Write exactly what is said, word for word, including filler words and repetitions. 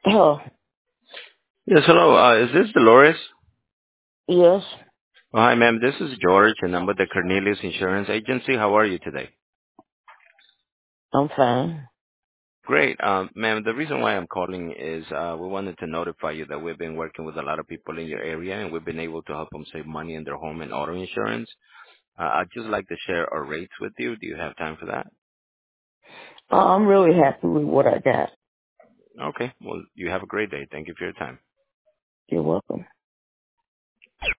Oh, Yes, hello. Uh, is this Dolores? yes, Oh, hi, ma'am. This is George, and I'm with the Cornelius Insurance Agency. How are you today? I'm fine. Great. Um, ma'am, the reason why I'm calling is uh, we wanted to notify you that we've been working with a lot of people in your area, and we've been able to help them save money in their home and auto insurance. Uh, I'd just like to share our rates with you. Do you have time for that? Uh, I'm really happy with what I got. Okay. Well, you have a great day. Thank you for your time. You're welcome.